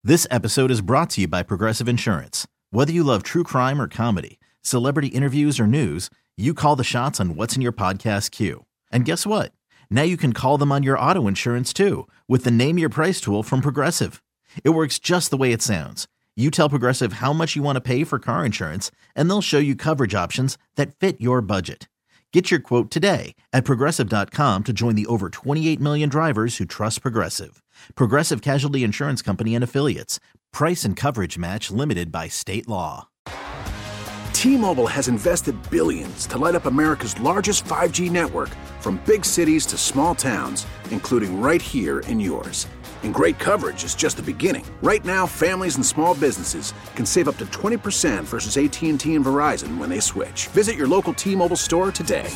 This episode is brought to you by Progressive Insurance. Whether you love true crime or comedy, celebrity interviews or news, you call the shots on what's in your podcast queue. And guess what? Now you can call them on your auto insurance too with the Name Your Price tool from Progressive. It works just the way it sounds. You tell Progressive how much you want to pay for car insurance, and they'll show you coverage options that fit your budget. Get your quote today at Progressive.com to join the over 28 million drivers who trust Progressive. Progressive Casualty Insurance Company and Affiliates. Price and coverage match limited by state law. T-Mobile has invested billions to light up America's largest 5G network, from big cities to small towns, including right here in yours. And great coverage is just the beginning. Right now, families and small businesses can save up to 20% versus AT&T and Verizon when they switch. Visit your local T-Mobile store today.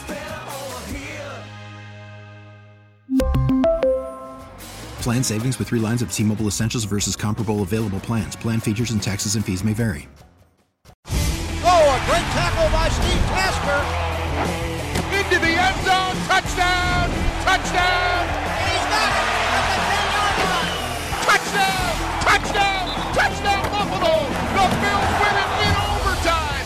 Plan savings with 3 lines of T-Mobile Essentials versus comparable available plans. Plan features and taxes and fees may vary. Oh, a great tackle by Steve Tasker. Into the end zone. Touchdown! Touchdown! And he's got it at the 10-yard line. Touchdown! Touchdown! Touchdown, Buffalo! The Bills win it in overtime!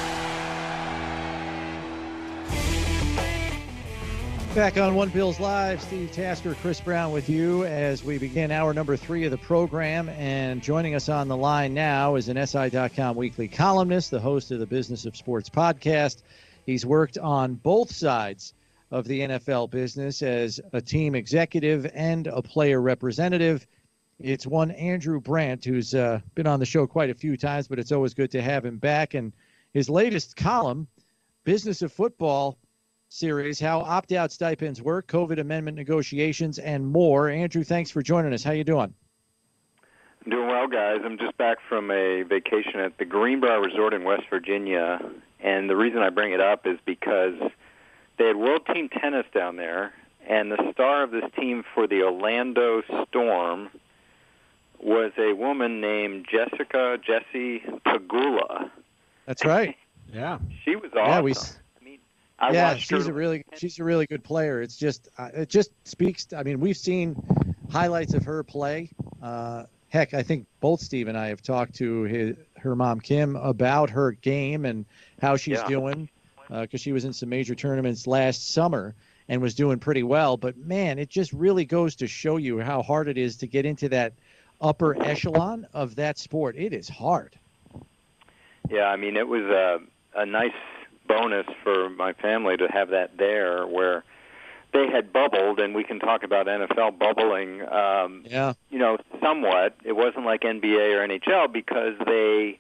Back on One Bills Live, Steve Tasker, Chris Brown with you as we begin hour number 3 of the program. And joining us on the line now is an SI.com weekly columnist, the host of the Business of Sports podcast. He's worked on both sides of the NFL business as a team executive and a player representative. It's one Andrew Brandt, who's been on the show quite a few times, but it's always good to have him back. And his latest column, Business of Football series, how opt-out stipends work, COVID amendment negotiations, and more. Andrew, thanks for joining us. How you doing? I'm doing well, guys. I'm just back from a vacation at the Greenbrier Resort in West Virginia, and the reason I bring it up is because they had World Team Tennis down there, and the star of this team for the Orlando Storm was a woman named Jessie Pegula. That's right. Yeah. She was awesome. She's a really good player. It's just it just speaks. I mean, we've seen highlights of her play. Heck, I think both Steve and I have talked to her mom Kim about her game and how she's doing, because she was in some major tournaments last summer and was doing pretty well. But man, it just really goes to show you how hard it is to get into that upper echelon of that sport. It is hard. Yeah, I mean, it was a nice bonus for my family to have that there, where they had bubbled, and we can talk about NFL bubbling, somewhat. It wasn't like NBA or NHL because they,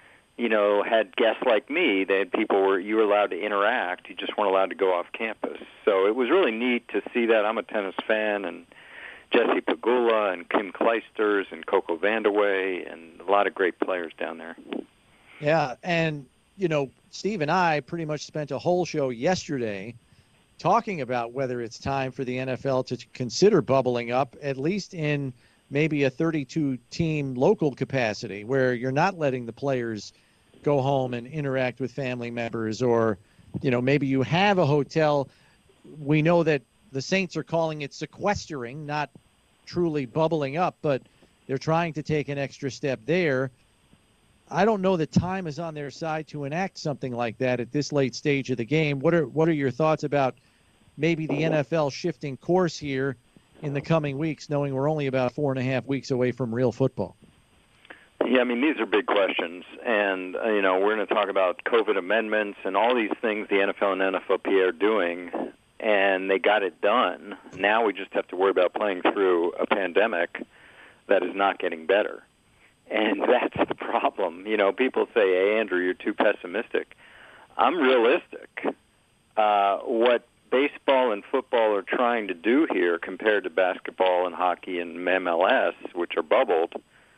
had guests like me. They had people you were allowed to interact. You just weren't allowed to go off campus. So it was really neat to see that. I'm a tennis fan, and Jessie Pegula and Kim Clijsters and Coco Vandeweghe and a lot of great players down there. Yeah, and Steve and I pretty much spent a whole show yesterday talking about whether it's time for the NFL to consider bubbling up, at least in maybe a 32-team local capacity, where you're not letting the players go home and interact with family members, or, maybe you have a hotel. We know that the Saints are calling it sequestering, not truly bubbling up, but they're trying to take an extra step there. I don't know that time is on their side to enact something like that at this late stage of the game. What are your thoughts about maybe the NFL shifting course here in the coming weeks, knowing we're only about 4.5 weeks away from real football? Yeah, I mean, these are big questions. And, we're going to talk about COVID amendments and all these things the NFL and NFLPA are doing, and they got it done. Now we just have to worry about playing through a pandemic that is not getting better. And that's the problem. People say, hey, Andrew, you're too pessimistic. I'm realistic. What baseball and football are trying to do here compared to basketball and hockey and MLS, which are bubbled,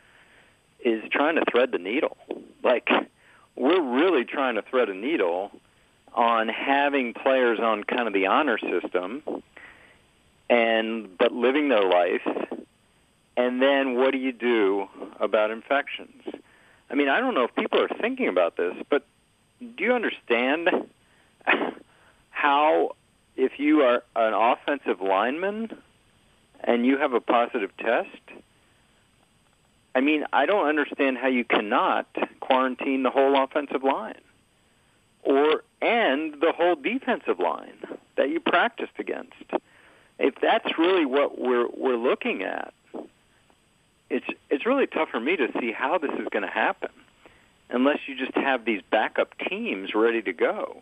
is trying to thread the needle. Like, we're really trying to thread a needle on having players on kind of the honor system, but living their life. And then what do you do about infections? I mean, I don't know if people are thinking about this, but do you understand how, if you are an offensive lineman and you have a positive test, I mean, I don't understand how you cannot quarantine the whole offensive line and the whole defensive line that you practiced against. If that's really what we're looking at, it's really tough for me to see how this is going to happen unless you just have these backup teams ready to go.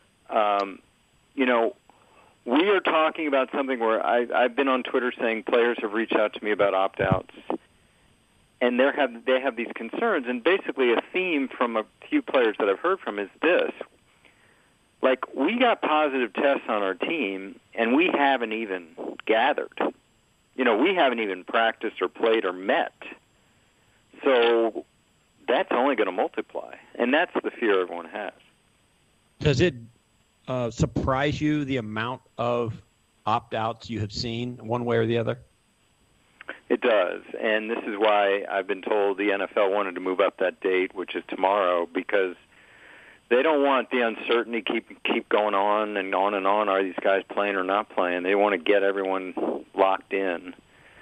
We are talking about something where I've been on Twitter saying players have reached out to me about opt-outs, and they have these concerns. And basically a theme from a few players that I've heard from is this. Like, we got positive tests on our team, and we haven't even gathered. We haven't even practiced or played or met. So that's only going to multiply, and that's the fear everyone has. Does it surprise you the amount of opt-outs you have seen one way or the other? It does, and this is why I've been told the NFL wanted to move up that date, which is tomorrow, because they don't want the uncertainty keep going on and on and on. Are these guys playing or not playing? They want to get everyone locked in.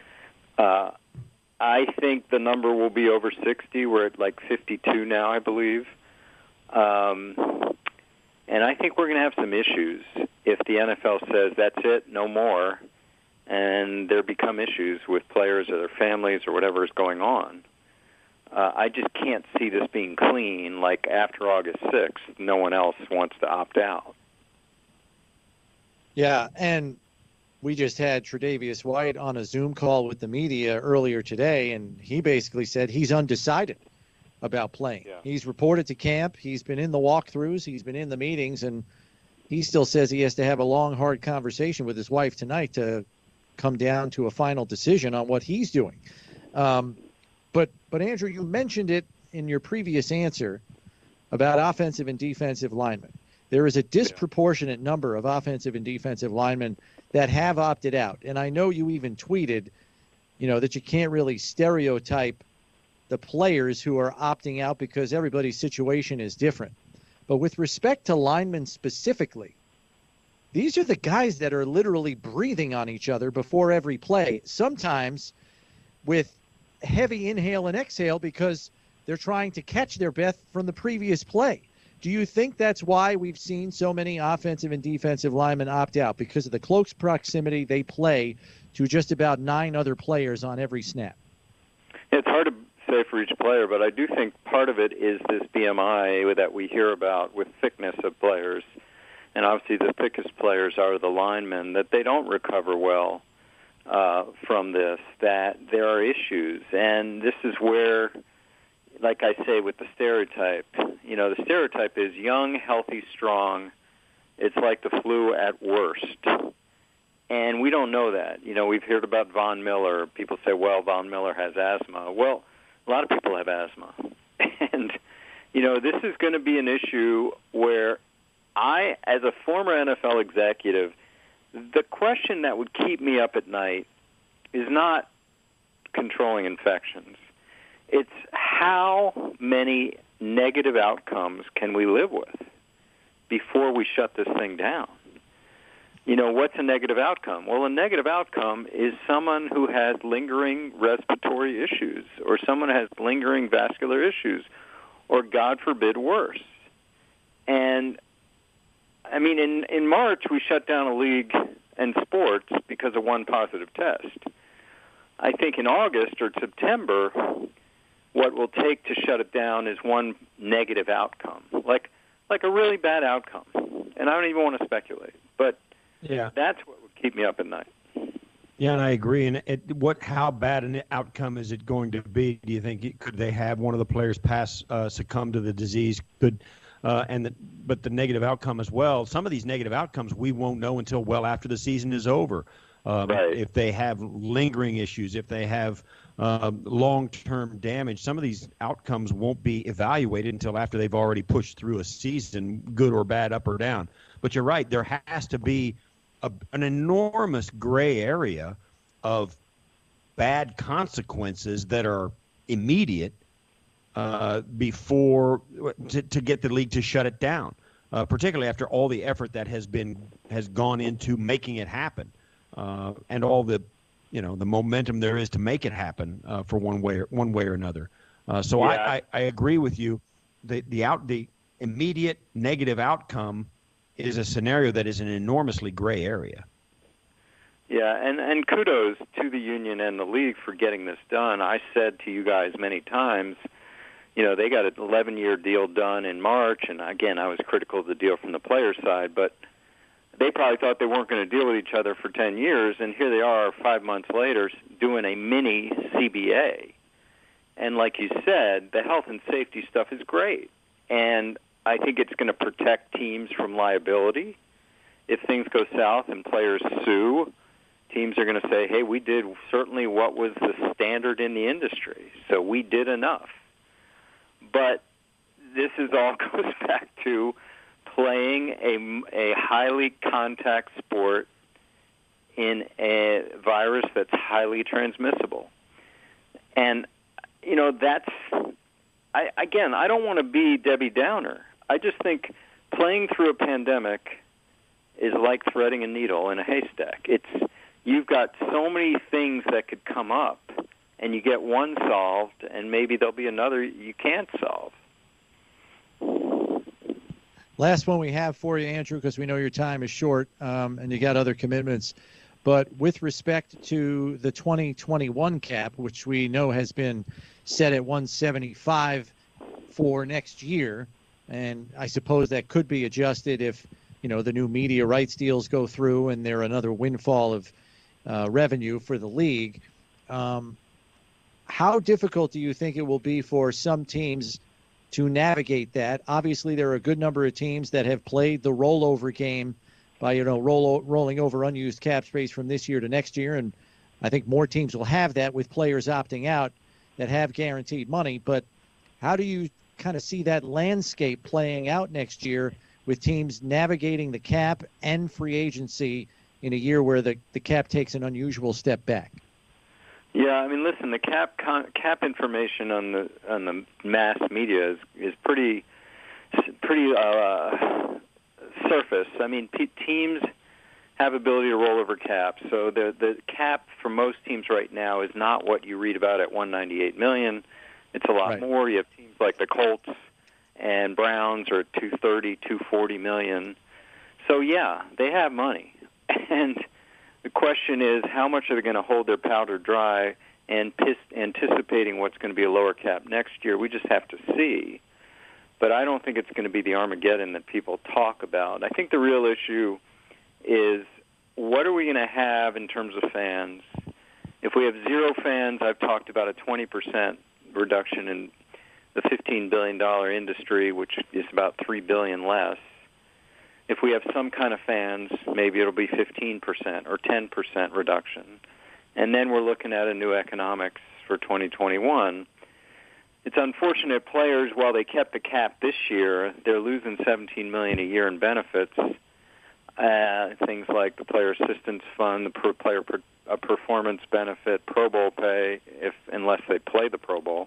I think the number will be over 60. We're at like 52 now, I believe. And I think we're going to have some issues if the NFL says that's it, no more, and there become issues with players or their families or whatever is going on. I just can't see this being clean. Like after August 6th, no one else wants to opt out. Yeah, and we just had Tre'Davious White on a Zoom call with the media earlier today, and he basically said he's undecided about playing. Yeah. He's reported to camp. He's been in the walkthroughs. He's been in the meetings, and he still says he has to have a long, hard conversation with his wife tonight to come down to a final decision on what he's doing. But Andrew, you mentioned it in your previous answer about offensive and defensive linemen. There is a disproportionate number of offensive and defensive linemen that have opted out. And I know you even tweeted, that you can't really stereotype the players who are opting out because everybody's situation is different. But with respect to linemen specifically, these are the guys that are literally breathing on each other before every play, sometimes with heavy inhale and exhale because they're trying to catch their breath from the previous play. Do you think that's why we've seen so many offensive and defensive linemen opt out, because of the close proximity they play to just about 9 other players on every snap? It's hard to say for each player, but I do think part of it is this BMI that we hear about with thickness of players. And obviously the thickest players are the linemen, that they don't recover well from this, that there are issues. And this is where, like I say, with the stereotype, the stereotype is young, healthy, strong. It's like the flu at worst. And we don't know that. We've heard about Von Miller. People say, well, Von Miller has asthma. Well, a lot of people have asthma. And, this is going to be an issue where I, as a former NFL executive, the question that would keep me up at night is not controlling infections. It's how many negative outcomes can we live with before we shut this thing down? What's a negative outcome? Well, a negative outcome is someone who has lingering respiratory issues, or someone who has lingering vascular issues, or, God forbid, worse. And, in March, we shut down a league and sports because of one positive test. I think in August or September, what will take to shut it down is one negative outcome, like a really bad outcome. And I don't even want to speculate, but that's what would keep me up at night. Yeah, and I agree. And how bad an outcome is it going to be? Do you think could they have one of the players succumb to the disease? But the negative outcome as well. Some of these negative outcomes we won't know until well after the season is over. Right. If they have lingering issues, if they have long-term damage, some of these outcomes won't be evaluated until after they've already pushed through a season, good or bad, up or down. But you're right, there has to be an enormous gray area of bad consequences that are immediate before to get the league to shut it down, particularly after all the effort that has gone into making it happen. And all the the momentum there is to make it happen for one way or another. So I agree with you. The immediate negative outcome is a scenario that is an enormously gray area. Yeah, and kudos to the union and the league for getting this done. I said to you guys many times, they got an 11-year deal done in March, and again, I was critical of the deal from the players' side, but they probably thought they weren't going to deal with each other for 10 years, and here they are 5 months later doing a mini CBA. And like you said, the health and safety stuff is great, and I think it's going to protect teams from liability. If things go south and players sue, teams are going to say, hey, we did certainly what was the standard in the industry, so we did enough. But this all goes back to playing a highly contact sport in a virus that's highly transmissible. And, I don't want to be Debbie Downer. I just think playing through a pandemic is like threading a needle in a haystack. You've got so many things that could come up, and you get one solved, and maybe there'll be another you can't solve. Last one we have for you, Andrew, because we know your time is short and you got other commitments. But with respect to the 2021 cap, which we know has been set at 175 for next year, and I suppose that could be adjusted if, the new media rights deals go through and there are another windfall of revenue for the league. How difficult do you think it will be for some teams to navigate that? Obviously, there are a good number of teams that have played the rollover game by, rolling over unused cap space from this year to next year. And I think more teams will have that with players opting out that have guaranteed money. But how do you kind of see that landscape playing out next year with teams navigating the cap and free agency in a year where the cap takes an unusual step back? Yeah, listen, the cap information on the mass media is pretty surface. Teams have ability to roll over caps, so the cap for most teams right now is not what you read about at $198 million. It's a lot more. You have teams like the Colts and Browns are at $230, $240 million. So yeah, they have money, and the question is, how much are they going to hold their powder dry and anticipating what's going to be a lower cap next year? We just have to see. But I don't think it's going to be the Armageddon that people talk about. I think the real issue is, what are we going to have in terms of fans? If we have zero fans, I've talked about a 20% reduction in the $15 billion industry, which is about $3 billion less. If we have some kind of fans, maybe it'll be 15% or 10% reduction. And then we're looking at a new economics for 2021. It's unfortunate players, while they kept the cap this year, they're losing $17 million a year in benefits. Things like the player assistance fund, the player performance benefit, Pro Bowl pay, unless they play the Pro Bowl,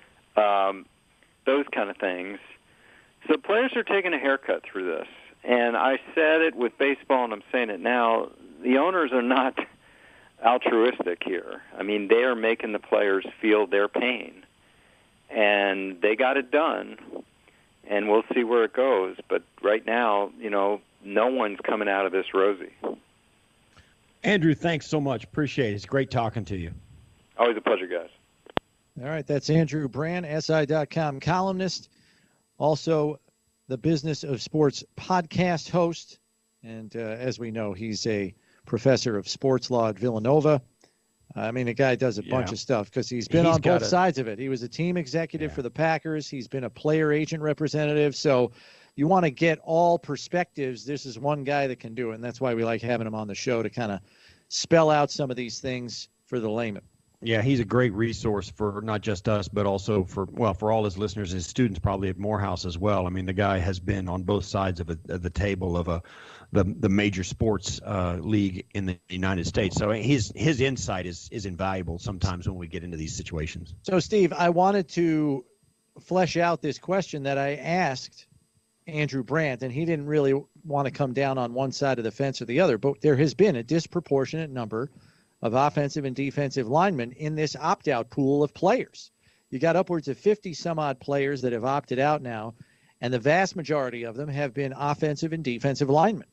those kind of things. So players are taking a haircut through this. And I said it with baseball, and I'm saying it now, the owners are not altruistic here. They are making the players feel their pain. And they got it done, and we'll see where it goes. But right now, no one's coming out of this rosy. Andrew, thanks so much. Appreciate it. It's great talking to you. Always a pleasure, guys. All right, that's Andrew Brandt, SI.com columnist, also the Business of Sports podcast host. And as we know, he's a professor of sports law at Villanova. The guy does a bunch of stuff because he's been on both sides of it. He was a team executive for the Packers. He's been a player agent representative. So you want to get all perspectives. This is one guy that can do it, and that's why we like having him on the show to kind of spell out some of these things for the layman. Yeah, he's a great resource for not just us, but also for all his listeners and students probably at Morehouse as well. The guy has been on both sides of the table of the major sports league in the United States. So his insight is invaluable sometimes when we get into these situations. So, Steve, I wanted to flesh out this question that I asked Andrew Brandt, and he didn't really want to come down on one side of the fence or the other, but there has been a disproportionate number of offensive and defensive linemen in this opt-out pool of players. You got upwards of 50 some odd players that have opted out now, and the vast majority of them have been offensive and defensive linemen.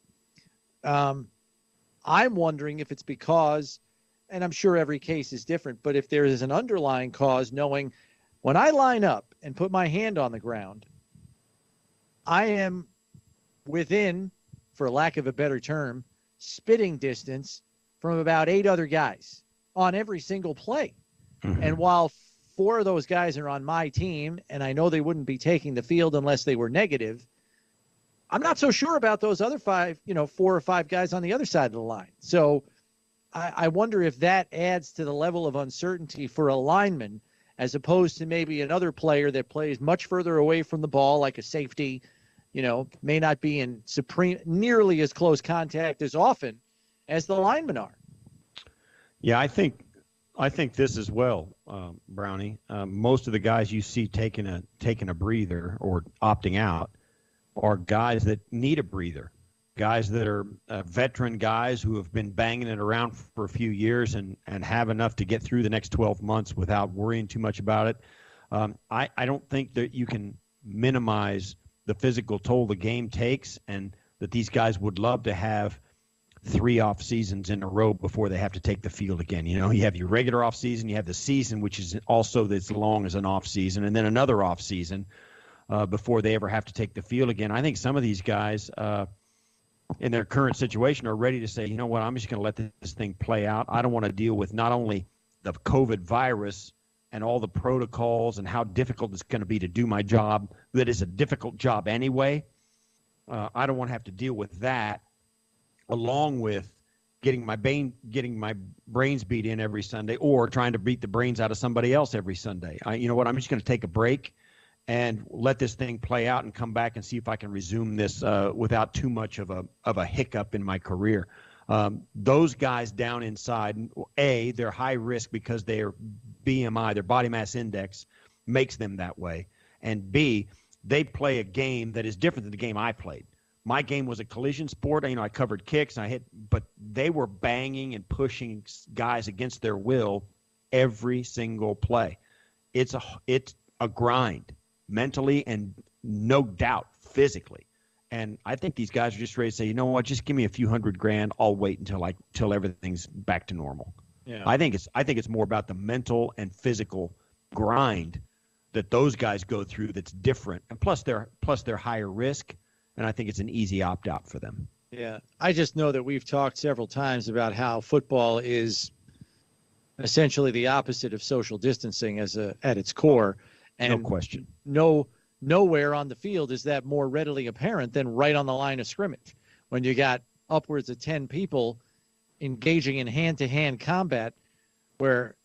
I'm wondering if it's because, and I'm sure every case is different, but if there is an underlying cause, knowing when I line up and put my hand on the ground, I am within, for lack of a better term, spitting distance from about 8 other guys on every single play. Mm-hmm. And while 4 of those guys are on my team, and I know they wouldn't be taking the field unless they were negative, I'm not so sure about those other 5, 4 or 5 guys on the other side of the line. So I wonder if that adds to the level of uncertainty for a lineman as opposed to maybe another player that plays much further away from the ball, like a safety, may not be in nearly as close contact as often as the linemen are. Yeah, I think this as well, Brownie. Most of the guys you see taking a breather or opting out are guys that need a breather, guys that are veteran guys who have been banging it around for a few years and have enough to get through the next 12 months without worrying too much about it. I don't think that you can minimize the physical toll the game takes, and that these guys would love to have 3 off seasons in a row before they have to take the field again. You have your regular off season, you have the season, which is also as long as an off season, and then another off season before they ever have to take the field again. I think some of these guys in their current situation are ready to say, you know what, I'm just going to let this thing play out. I don't want to deal with not only the COVID virus and all the protocols and how difficult it's going to be to do my job, that is a difficult job anyway. I don't want to have to deal with that, along with getting my brains beat in every Sunday, or trying to beat the brains out of somebody else every Sunday. You know what? I'm just going to take a break and let this thing play out and come back and see if I can resume this without too much of a hiccup in my career. Those guys down inside, A, they're high risk because their BMI, their body mass index, makes them that way. And B, they play a game that is different than the game I played. My game was a collision sport. I covered kicks, and I hit, but they were banging and pushing guys against their will every single play. It's a grind, mentally and no doubt physically. And I think these guys are just ready to say, you know what, just give me a few $100,000. I'll wait until everything's back to normal. Yeah. I think it's more about the mental and physical grind that those guys go through that's different. And plus they're higher risk, and I think it's an easy opt-out for them. Yeah. I just know that we've talked several times about how football is essentially the opposite of social distancing at its core. And no question. Nowhere on the field is that more readily apparent than right on the line of scrimmage, when you got upwards of 10 people engaging in hand-to-hand combat where,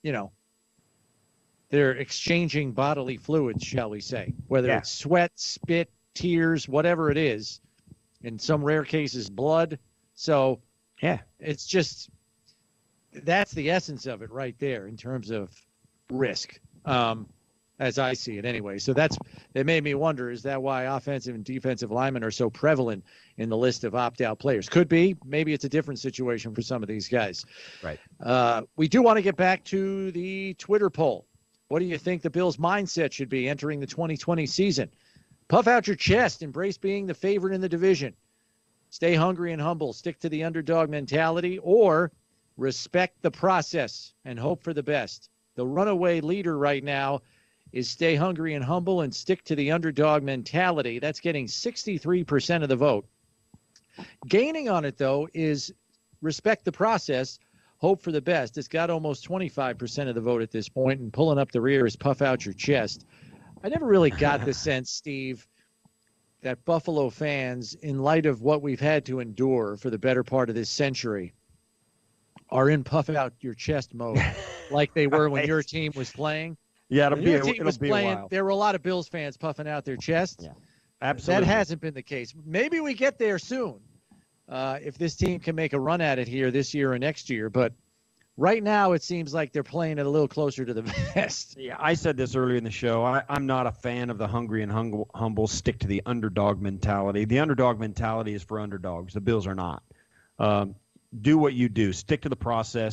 they're exchanging bodily fluids, shall we say, whether it's sweat, spit, tears, whatever it is, in some rare cases, blood. So it's just, that's the essence of it right there in terms of risk. As I see it anyway. So that made me wonder, is that why offensive and defensive linemen are so prevalent in the list of opt-out players? Could be. Maybe it's a different situation for some of these guys. Right. We do want to get back to the Twitter poll. What do you think the Bills' mindset should be entering the 2020 season? Puff out your chest. Embrace being the favorite in the division. Stay hungry and humble. Stick to the underdog mentality. Or respect the process and hope for the best. The runaway leader right now is stay hungry and humble and stick to the underdog mentality. That's getting 63% of the vote. Gaining on it, though, is respect the process, hope for the best. It's got almost 25% of the vote at this point, and pulling up the rear is puff out your chest. I never really got the sense, Steve, that Buffalo fans, in light of what we've had to endure for the better part of this century, are in puff out your chest mode like they were when your team was playing. Yeah, it'll be a while. There were a lot of Bills fans puffing out their chest. Yeah, absolutely. That hasn't been the case. Maybe we get there soon if this team can make a run at it here this year or next year. But right now it seems like they're playing it a little closer to the vest. Yeah, I said this earlier in the show. I'm not a fan of the hungry and humble, stick to the underdog mentality. The underdog mentality is for underdogs. The Bills are not. Do what you do. Stick to the process.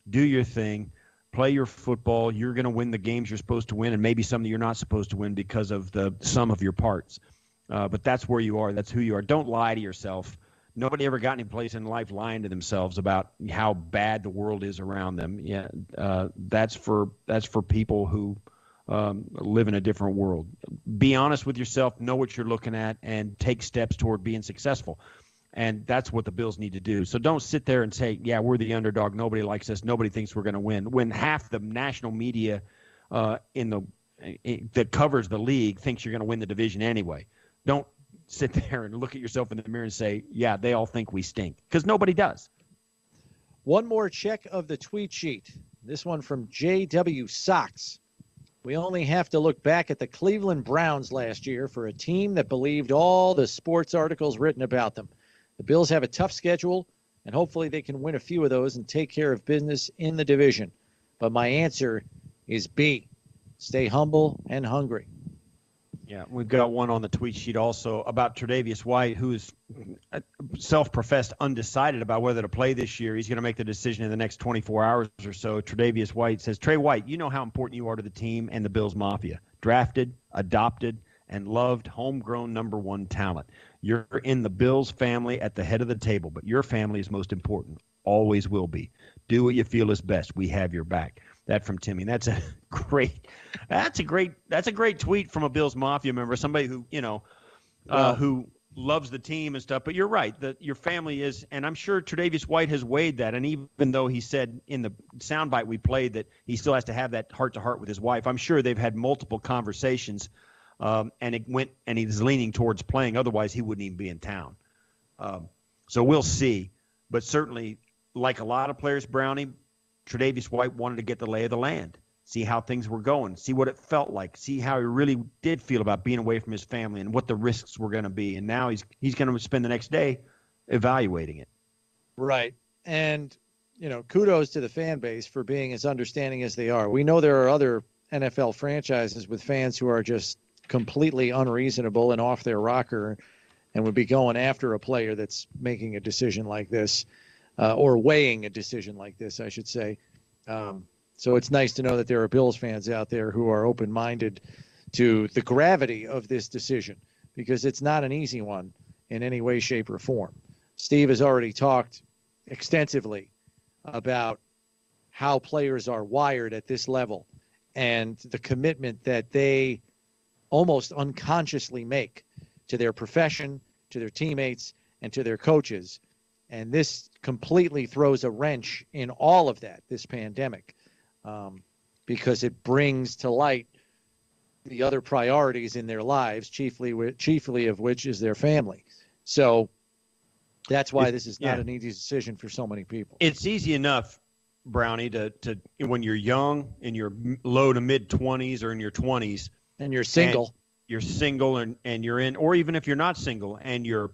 do your thing, play your football. You're going to win the games you're supposed to win, and maybe some that you're not supposed to win because of the sum of your parts. But that's where you are. That's who you are. Don't lie to yourself. Nobody ever got any place in life lying to themselves about how bad the world is around them. Yeah, that's for people who live in a different world. Be honest with yourself, know what you're looking at, and take steps toward being successful. And that's what the Bills need to do. So don't sit there and say, yeah, we're the underdog. Nobody likes us. Nobody thinks we're going to win. When half the national media that covers the league thinks you're going to win the division anyway. Don't sit there and look at yourself in the mirror and say, yeah, they all think we stink, because nobody does. One more check of the tweet sheet. This one from JW Sox. We only have to look back at the Cleveland Browns last year for a team that believed all the sports articles written about them. The Bills have a tough schedule, and hopefully they can win a few of those and take care of business in the division. But my answer is B. Stay humble and hungry. Yeah, we've got one on the tweet sheet also about Tre'Davious White, who is self-professed undecided about whether to play this year. He's going to make the decision in the next 24 hours or so. Tre'Davious White says, Trey White, you know how important you are to the team and the Bills Mafia. Drafted, adopted, and loved homegrown number one talent. You're in the Bills family at the head of the table, but your family is most important. Always will be. Do what you feel is best. We have your back. That from Timmy. That's a great tweet from a Bills Mafia member, somebody who, who loves the team and stuff. But you're right, that your family is, and I'm sure Tre'Davious White has weighed that. And even though he said in the soundbite we played that he still has to have that heart-to-heart with his wife, I'm sure they've had multiple conversations, and he's leaning towards playing. Otherwise, he wouldn't even be in town. So we'll see. But certainly, like a lot of players, Brownie, Tre'Davious White wanted to get the lay of the land, see how things were going, see what it felt like, see how he really did feel about being away from his family and what the risks were going to be. And now he's going to spend the next day evaluating it. Right. And, kudos to the fan base for being as understanding as they are. We know there are other NFL franchises with fans who are just completely unreasonable and off their rocker and would be going after a player that's making a decision like this. Or weighing a decision like this, I should say. So it's nice to know that there are Bills fans out there who are open-minded to the gravity of this decision, because it's not an easy one in any way, shape, or form. Steve has already talked extensively about how players are wired at this level and the commitment that they almost unconsciously make to their profession, to their teammates, and to their coaches. And this completely throws a wrench in all of that, this pandemic, because it brings to light the other priorities in their lives, chiefly of which is their family. So that's why this is not an easy decision for so many people. It's easy enough, Brownie, to when you're young, in your low to mid-20s or in your 20s. And you're single. And you're in, or even if you're not single and you're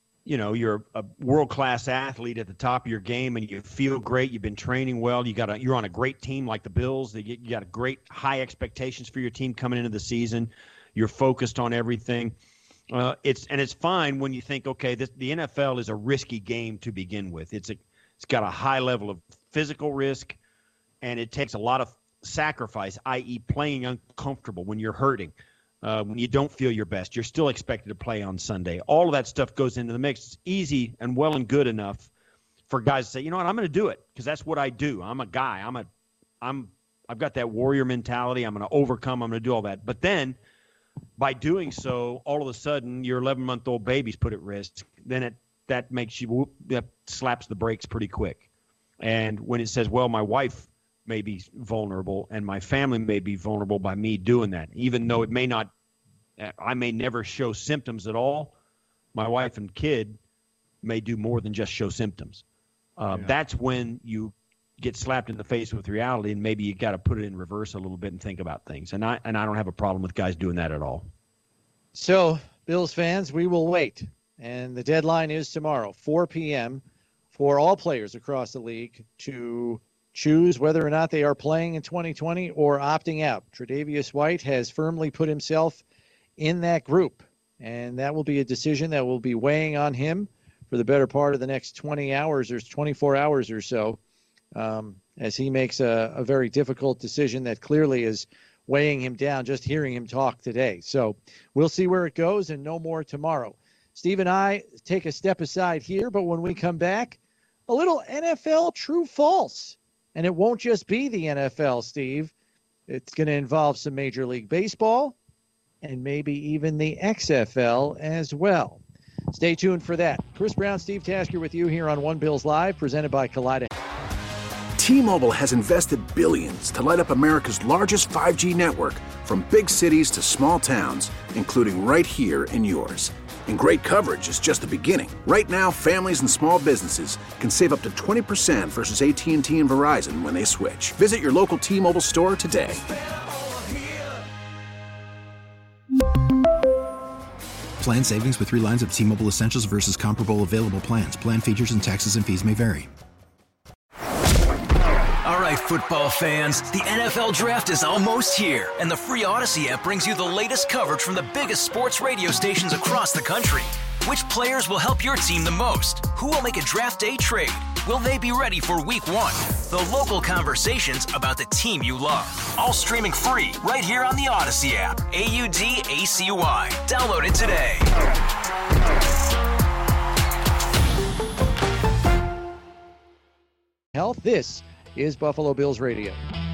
a world-class athlete at the top of your game and you feel great, you've been training well, you're on a great team like the Bills, you got a great high expectations for your team coming into the season, you're focused on everything. It's fine when you think, okay, the NFL is a risky game to begin with. It's got a high level of physical risk, and it takes a lot of sacrifice, i.e. playing uncomfortable when you're hurting. When you don't feel your best, you're still expected to play on Sunday. All of that stuff goes into the mix. It's easy and well and good enough for guys to say, you know what, I'm going to do it because that's what I do. I'm a guy. I've got that warrior mentality. I'm going to overcome. I'm going to do all that. But then by doing so, all of a sudden your 11-month-old baby's put at risk. Then that slaps the brakes pretty quick. And when it says, well, my wife may be vulnerable and my family may be vulnerable by me doing that, even though I may never show symptoms at all, my wife and kid may do more than just show symptoms. That's when you get slapped in the face with reality, and maybe you got to put it in reverse a little bit and think about things. And I don't have a problem with guys doing that at all. So, Bills fans, we will wait. And the deadline is tomorrow, 4 p.m., for all players across the league to choose whether or not they are playing in 2020 or opting out. Tre'Davious White has firmly put himself in that group, and that will be a decision that will be weighing on him for the better part of the next 20 hours or 24 hours or so as he makes a very difficult decision that clearly is weighing him down just hearing him talk today. So we'll see where it goes and no more tomorrow. Steve and I take a step aside here, but when we come back, a little NFL true-false. And it won't just be the NFL, Steve. It's going to involve some Major League Baseball and maybe even the XFL as well. Stay tuned for that. Chris Brown, Steve Tasker with you here on One Bills Live, presented by Kaleida. T-Mobile has invested billions to light up America's largest 5G network, from big cities to small towns, including right here in yours. And great coverage is just the beginning. Right now, families and small businesses can save up to 20% versus AT&T and Verizon when they switch. Visit your local T-Mobile store today. Plan savings with 3 lines of T-Mobile Essentials versus comparable available plans. Plan features and taxes and fees may vary. All right, football fans, the NFL Draft is almost here, and the free Odyssey app brings you the latest coverage from the biggest sports radio stations across the country. Which players will help your team the most? Who will make a draft day trade? Will they be ready for Week 1? The local conversations about the team you love. All streaming free right here on the Odyssey app. AUDACY. Download it today. Health. This is Buffalo Bills Radio.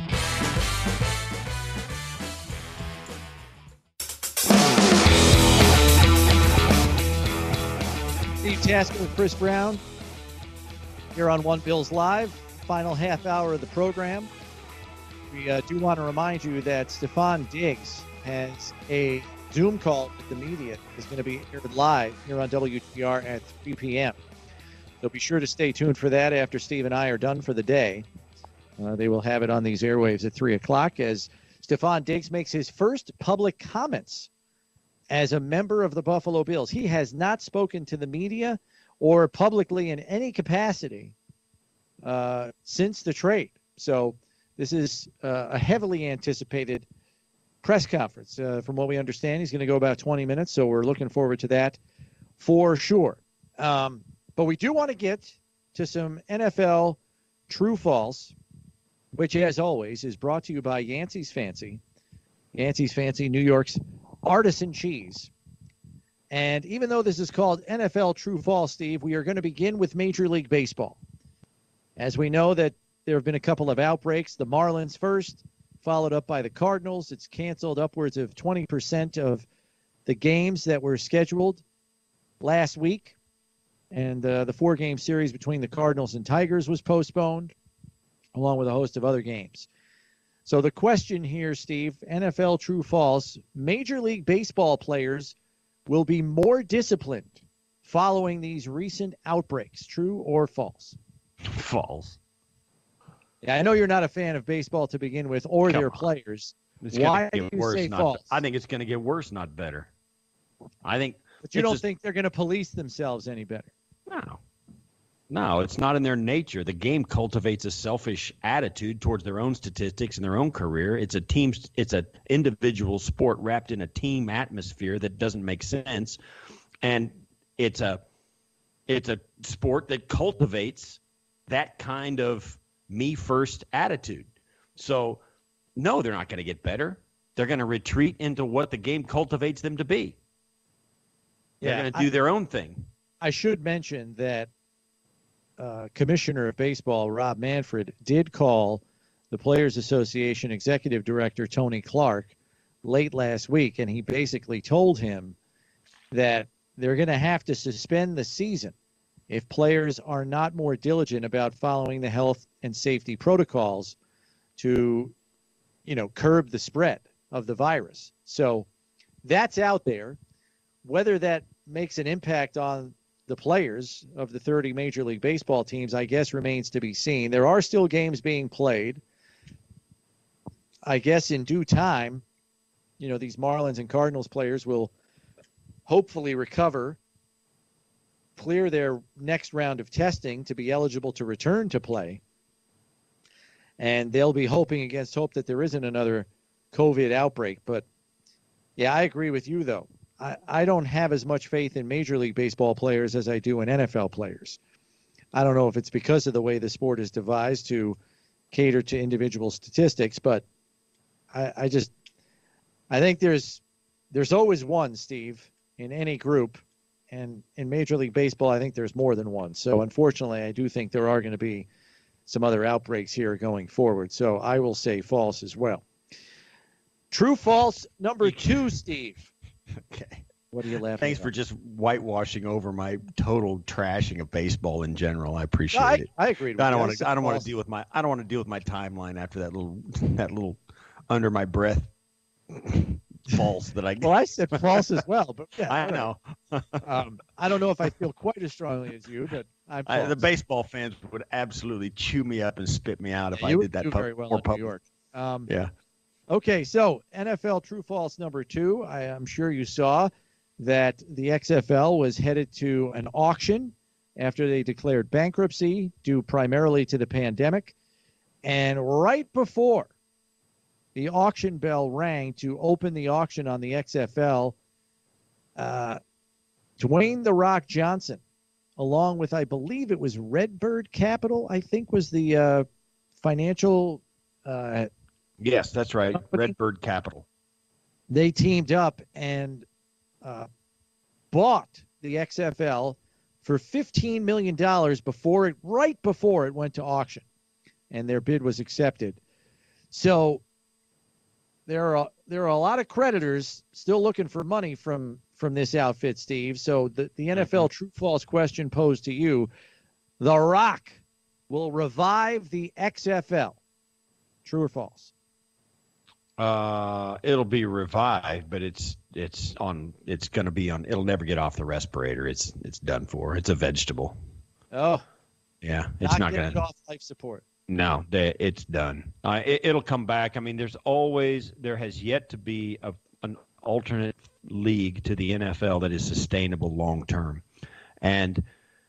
Steve Tasker with Chris Brown here on One Bills Live. Final half hour of the program. We do want to remind you that Stephon Diggs has a Zoom call with the media. It's going to be aired live here on WTR at 3 p.m. So be sure to stay tuned for that after Steve and I are done for the day. They will have it on these airwaves at 3 o'clock as Stephon Diggs makes his first public comments as a member of the Buffalo Bills. He has not spoken to the media or publicly in any capacity since the trade. So this is a heavily anticipated press conference. From what we understand, he's going to go about 20 minutes, so we're looking forward to that for sure. But we do want to get to some NFL true-false, which, as always, is brought to you by Yancey's Fancy. Yancey's Fancy, New York's artisan cheese. And even though this is called NFL true-false, Steve, we are going to begin with Major League Baseball. As we know that there have been a couple of outbreaks, the Marlins first, followed up by the Cardinals. It's canceled upwards of 20% of the games that were scheduled last week. And the 4-game series between the Cardinals and Tigers was postponed, along with a host of other games. So the question here, Steve, NFL true-false, Major League Baseball players will be more disciplined following these recent outbreaks. True or false? False. Yeah, I know you're not a fan of baseball to begin with or their players. Why do you say false? I think it's going to get worse, not better. But you don't think they're going to police themselves any better? No, it's not in their nature. The game cultivates a selfish attitude towards their own statistics and their own career. It's an individual sport wrapped in a team atmosphere that doesn't make sense. And it's a sport that cultivates that kind of me first attitude. So no, they're not going to get better. They're going to retreat into what the game cultivates them to be. They're going to do their own thing. I should mention that Commissioner of Baseball Rob Manfred did call the Players Association Executive Director Tony Clark late last week, and he basically told him that they're going to have to suspend the season if players are not more diligent about following the health and safety protocols to, curb the spread of the virus. So that's out there. Whether that makes an impact on the players of the 30 Major League Baseball teams, I guess, remains to be seen. There are still games being played. I guess in due time, these Marlins and Cardinals players will hopefully recover, clear their next round of testing to be eligible to return to play. And they'll be hoping against hope that there isn't another COVID outbreak. But, yeah, I agree with you, though. I don't have as much faith in Major League Baseball players as I do in NFL players. I don't know if it's because of the way the sport is devised to cater to individual statistics, but I think there's always one, Steve, in any group, and in Major League Baseball, I think there's more than one. So unfortunately, I do think there are going to be some other outbreaks here going forward. So I will say false as well. True false number 2, Steve. Okay. What are you laughing Thanks about? for just whitewashing over my total trashing of baseball in general. I appreciate it. I agreed with I don't you. want to. I don't want to deal with my. I don't want to deal with my timeline after that little under my breath false that I. Well, I said false as well, but yeah, I know. I don't know if I feel quite as strongly as you, but the baseball fans would absolutely chew me up and spit me out if I you did that. do very well in New York. Yeah. Okay, so NFL true false number 2. I'm sure you saw that the XFL was headed to an auction after they declared bankruptcy due primarily to the pandemic. And right before the auction bell rang to open the auction on the XFL, Dwayne "The Rock" Johnson, along with, I believe it was Redbird Capital, I think was the financial Yes, that's right. Redbird Capital. They teamed up and bought the XFL for $15 million right before it went to auction, and their bid was accepted. So there are a lot of creditors still looking for money from this outfit, Steve. So the NFL true false question posed to you: The Rock will revive the XFL. True or false? It'll be revived, but it's going to be on. It'll never get off the respirator. It's done for. It's a vegetable. Oh, yeah, it's not going to off life support. No, it's done. It'll come back. I mean, there has yet to be an alternate league to the NFL that is sustainable long term, and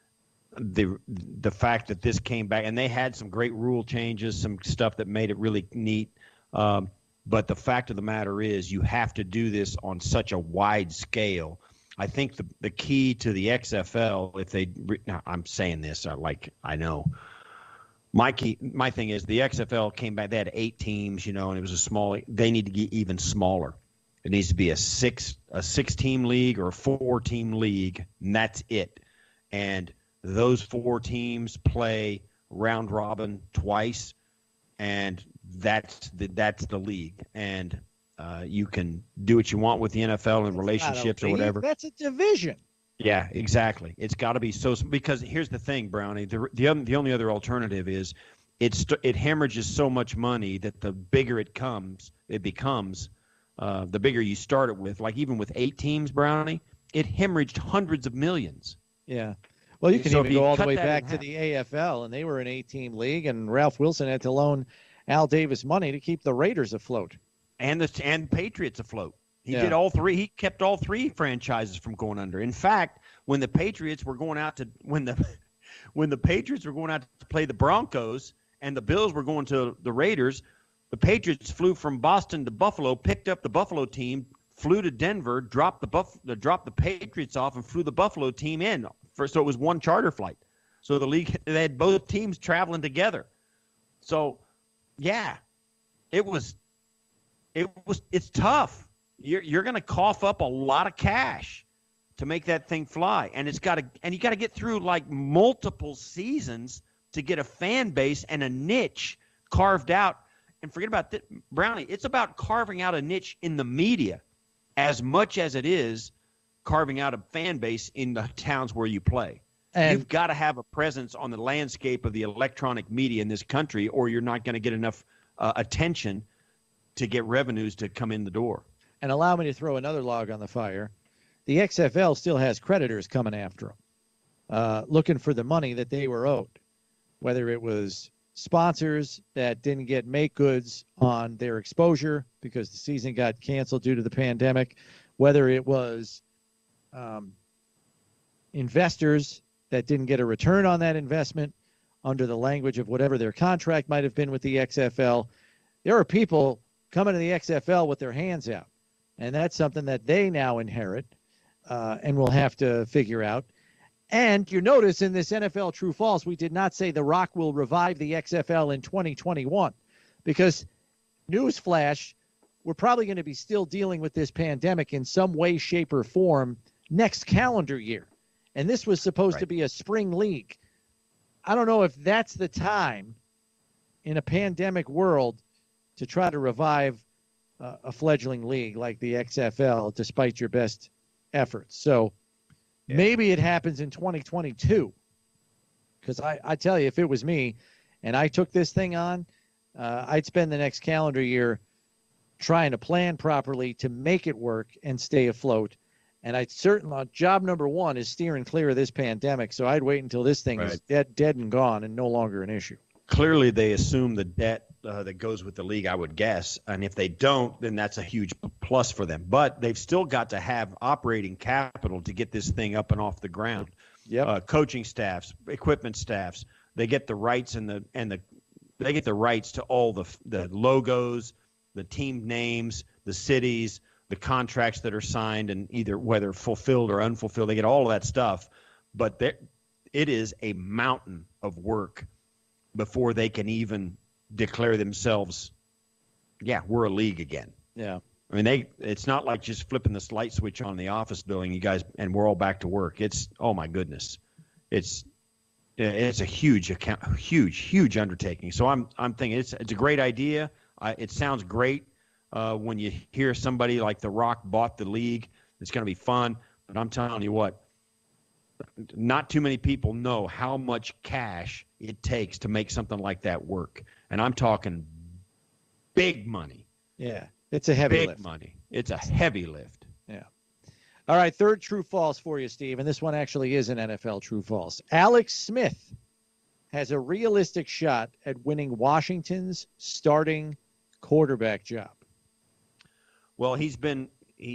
the fact that this came back, and they had some great rule changes, some stuff that made it really neat. But the fact of the matter is, you have to do this on such a wide scale. I think the key to the XFL, I'm saying this I know. My thing is the XFL came back. They had 8 teams, and it was a small. They need to get even smaller. It needs to be a 6-team league or a 4-team league, and that's it. And those 4 teams play round robin twice, and that's the league. And you can do what you want with the NFL and relationships or whatever. That's a division. Yeah, exactly. It's got to be so, because here's the thing, Brownie. The only other alternative is it hemorrhages so much money that the bigger it becomes, the bigger you start it with. Like even with 8 teams, Brownie, it hemorrhaged hundreds of millions. Yeah. Well, you can So even if you go all the cut way that back in to the AFL, and they were an 8-team league, and Ralph Wilson had to loan Al Davis money to keep the Raiders afloat. And the Patriots afloat. He Yeah. did all 3. He kept all 3 franchises from going under. In fact, when the Patriots were going out to when the Patriots were going out to play the Broncos and the Bills were going to the Raiders, the Patriots flew from Boston to Buffalo, picked up the Buffalo team, flew to Denver, dropped the Patriots off, and flew the Buffalo team in. So it was one charter flight. So the league, they had both teams traveling together. So, yeah, it's tough. You're going to cough up a lot of cash to make that thing fly, and you got to get through like multiple seasons to get a fan base and a niche carved out. And forget about Brownie. It's about carving out a niche in the media as much as it is carving out a fan base in the towns where you play. And you've got to have a presence on the landscape of the electronic media in this country, or you're not going to get enough attention to get revenues to come in the door. And allow me to throw another log on the fire. The XFL still has creditors coming after them, looking for the money that they were owed, whether it was sponsors that didn't get make goods on their exposure because the season got canceled due to the pandemic, whether it was investors that didn't get a return on that investment under the language of whatever their contract might have been with the XFL. There are people coming to the XFL with their hands out, and that's something that they now inherit and will have to figure out. And you notice in this NFL True False, we did not say The Rock will revive the XFL in 2021 because, newsflash, we're probably going to be still dealing with this pandemic in some way, shape, or form next calendar year. And this was supposed to be a spring league. I don't know if that's the time in a pandemic world to try to revive a fledgling league like the XFL despite your best efforts. So maybe it happens in 2022 because I tell you, if it was me and I took this thing on, I'd spend the next calendar year trying to plan properly to make it work and stay afloat. And I'd certainly, job number one is steering clear of this pandemic. So I'd wait until this thing is dead and gone and no longer an issue. Clearly, they assume the debt that goes with the league, I would guess. And if they don't, then that's a huge plus for them. But they've still got to have operating capital to get this thing up and off the ground. Coaching staffs, equipment staffs, they get the rights they get the rights to all the logos, the team names, the cities, the contracts that are signed, and either whether fulfilled or unfulfilled, they get all of that stuff. But it is a mountain of work before they can even declare themselves, we're a league again. Yeah. I mean, it's not like just flipping this light switch on in the office building, you guys, and we're all back to work. It's, oh my goodness. It's a huge undertaking. So I'm thinking it's a great idea. It sounds great when you hear somebody like The Rock bought the league. It's going to be fun. But I'm telling you what, not too many people know how much cash it takes to make something like that work. And I'm talking big money. Yeah, it's a heavy lift. Big money. It's a heavy lift. Yeah. All right, third true false for you, Steve, and this one actually is an NFL true false. Alex Smith has a realistic shot at winning Washington's starting quarterback job. Well, he's been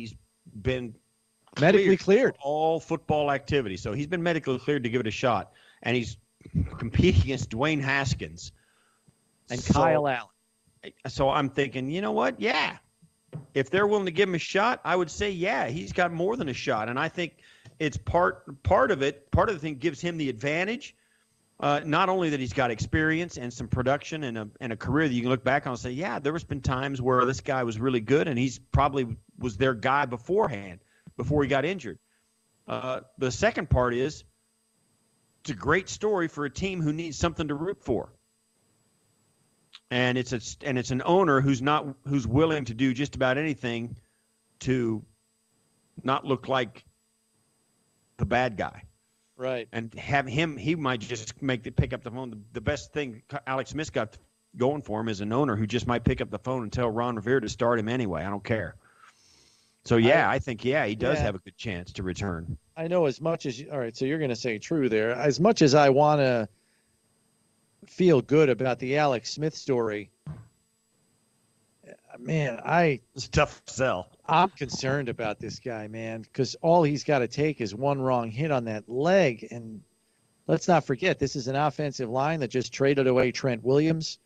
medically cleared for all football activity. So he's been medically cleared to give it a shot. And he's competing against Dwayne Haskins. And Kyle Allen. So I'm thinking, you know what? Yeah. If they're willing to give him a shot, I would say, he's got more than a shot. And I think it's part of it. Part of the thing gives him the advantage. Not only that he's got experience and some production and a career that you can look back on and say, there was been times where this guy was really good and he's probably was their guy beforehand, before he got injured. The second part is it's a great story for a team who needs something to root for. And it's an owner who's willing to do just about anything to not look like the bad guy. Right. And have him, he might just pick up the phone. The best thing Alex Smith got going for him is an owner who just might pick up the phone and tell Ron Rivera to start him anyway. I don't care. So, I think, he does have a good chance to return. I know as much as – all right, so you're going to say true there. As much as I want to feel good about the Alex Smith story, man, it's a tough sell. I'm concerned about this guy, man, because all he's got to take is one wrong hit on that leg. And let's not forget, this is an offensive line that just traded away Trent Williams.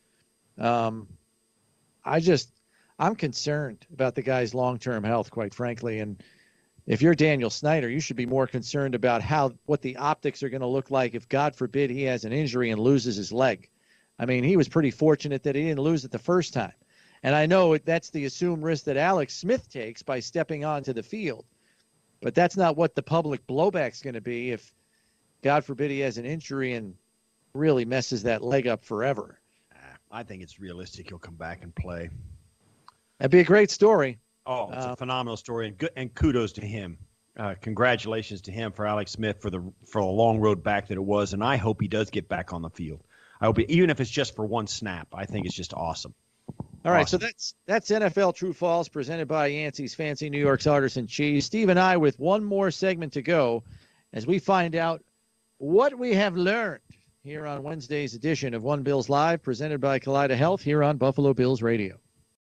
I'm concerned about the guy's long-term health, quite frankly. And if you're Daniel Snyder, you should be more concerned about what the optics are going to look like if, God forbid, he has an injury and loses his leg. I mean, he was pretty fortunate that he didn't lose it the first time. And I know that's the assumed risk that Alex Smith takes by stepping onto the field. But that's not what the public blowback's going to be if, God forbid, he has an injury and really messes that leg up forever. I think it's realistic he'll come back and play. That'd be a great story. Oh, it's a phenomenal story, and kudos to him. Congratulations to him for Alex Smith for the long road back that it was, and I hope he does get back on the field. I hope even if it's just for one snap, I think it's just awesome. All right, so that's NFL True False presented by Yancey's Fancy New York's Artisan Cheese. Steve and I with one more segment to go as we find out what we have learned here on Wednesday's edition of One Bills Live, presented by Kaleida Health here on Buffalo Bills Radio.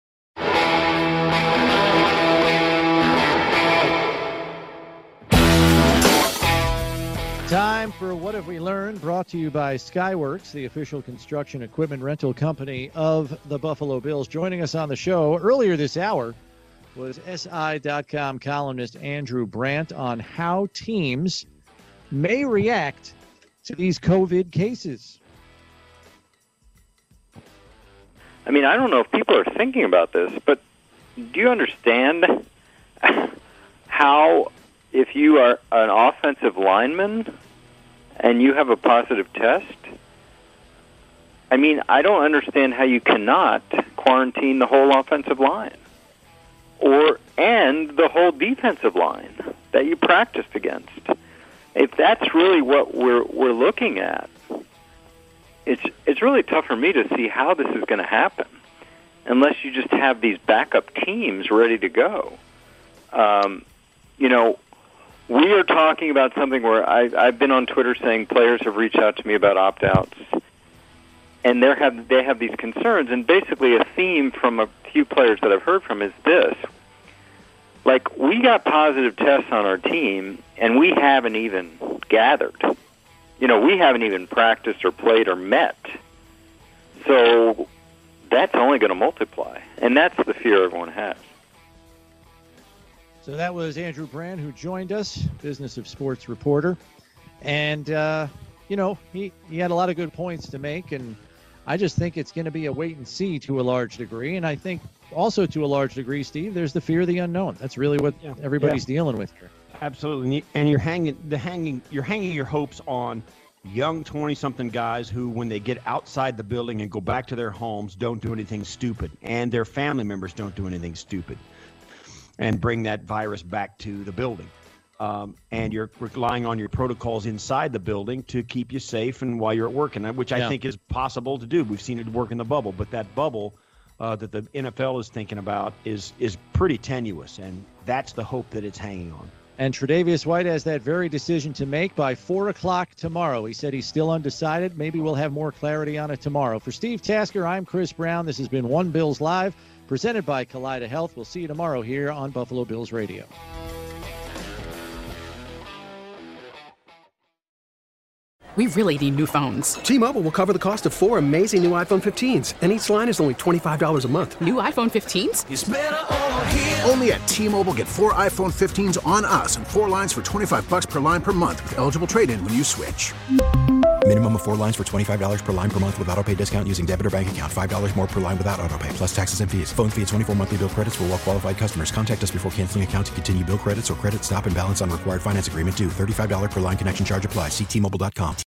Time for What Have We Learned, brought to you by Skyworks, the official construction equipment rental company of the Buffalo Bills. Joining us on the show earlier this hour was SI.com columnist Andrew Brandt on how teams may react to these COVID cases? I mean, I don't know if people are thinking about this, but do you understand how, if you are an offensive lineman and you have a positive test, I mean, I don't understand how you cannot quarantine the whole offensive line and the whole defensive line that you practiced against. If that's really what we're looking at, it's really tough for me to see how this is going to happen unless you just have these backup teams ready to go. You know, we are talking about something where I've been on Twitter saying players have reached out to me about opt-outs, and they have these concerns. And basically a theme from a few players that I've heard from is this. Like, we got positive tests on our team, and we haven't even gathered. You know, we haven't even practiced or played or met. So that's only going to multiply, and that's the fear everyone has. So that was Andrew Brand, who joined us, Business of Sports reporter. And, you know, he had a lot of good points to make, and I just think it's going to be a wait and see to a large degree. And I think also to a large degree, Steve, there's the fear of the unknown. That's really what everybody's dealing with here. Absolutely. And you're hanging your hopes on young 20-something guys who, when they get outside the building and go back to their homes, don't do anything stupid, and their family members don't do anything stupid and bring that virus back to the building. And you're relying on your protocols inside the building to keep you safe and while you're at work, and which I think is possible to do. We've seen it work in the bubble, but that bubble that the NFL is thinking about is pretty tenuous, and that's the hope that it's hanging on. And Tre'Davious White has that very decision to make by 4 o'clock tomorrow. He said he's still undecided. Maybe we'll have more clarity on it tomorrow. For Steve Tasker, I'm Chris Brown. This has been One Bills Live, presented by Kaleida Health. We'll see you tomorrow here on Buffalo Bills Radio. We really need new phones. T-Mobile will cover the cost of 4 amazing new iPhone 15s, and each line is only $25 a month. New iPhone 15s? It's better over here. Only at T-Mobile, get 4 iPhone 15s on us and 4 lines for $25 per line per month with eligible trade-in when you switch. Minimum of 4 lines for $25 per line per month with autopay discount using debit or bank account. $5 more per line without autopay, plus taxes and fees. Phone fee at 24 monthly bill credits for well-qualified customers. Contact us before canceling account to continue bill credits or credit stop and balance on required finance agreement due. $35 per line connection charge applies. See T-Mobile.com.